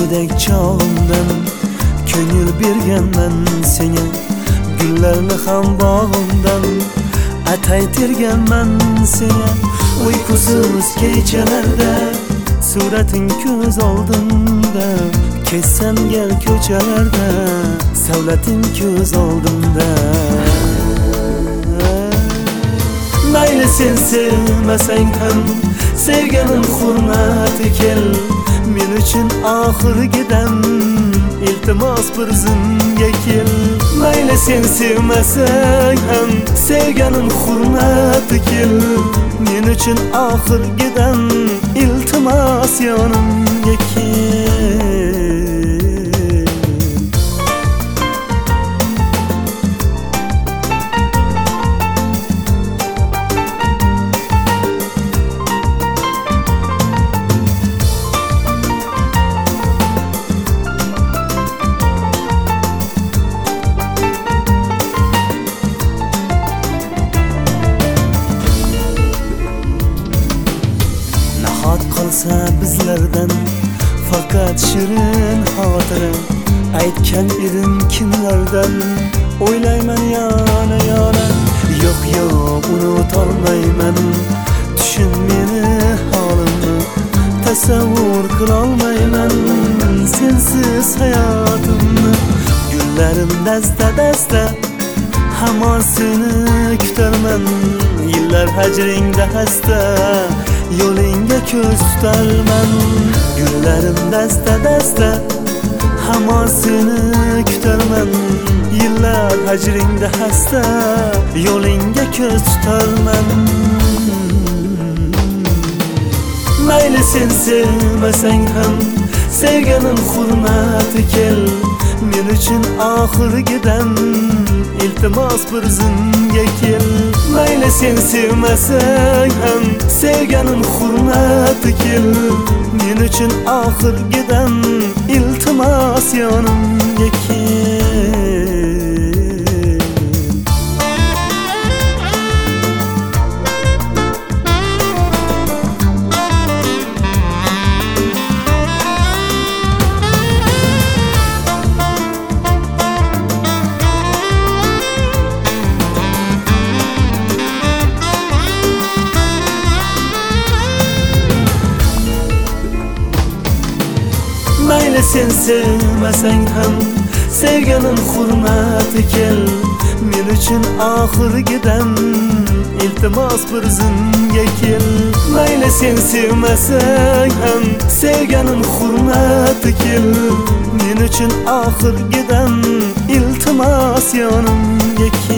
go'dak chog'imdan ko'ngil berganman senga, gullarni ham bog'imdan atay terganman senga. Uyqusiz kechalarda surating ko'z oldimda, kezsam gal ko'chalarda savlating ko'z oldimda. Mayli sen sevmasang ham sevganim hurmati kel, men uchun oxirgidan iltimos bir zimga kel. Mayli sen sevmasang ham sevganim hurmati kel, men uchun oxirgidan iltimos yonimga kel. Qolsa bizlardan faqat shirin xotira, aytgan edim kimlardan o'ylayman yana yana. Yo'q yo'q unutolmayman, tushun meni holimni, tasavvur qilolmayman sensiz hayotimni. Gullarim dasta dasta hamon seni kutarman, yillar hajringda hasta yo'lingga ko'z tutarman. Gullarim dasta dasta hamon seni kutarman, yillar hajringda hasta yo'lingga ko'z tutarman. Mayli sen sevmasang ham sevganim hurmati kel, men uchun oxirgidan iltimos bir zimga kel. Mayli sen sevmasang ham sevganim hurmati kel, men uchun oxirgidan iltimos yonimga kel. Mayli sen sevmasang ham sevganim hurmati kel, men uchun oxirgidan iltimos bir zimga kel. Mayli sen sevmasang ham sevganim hurmati kel, men uchun oxirgidan iltimos yonimga kel.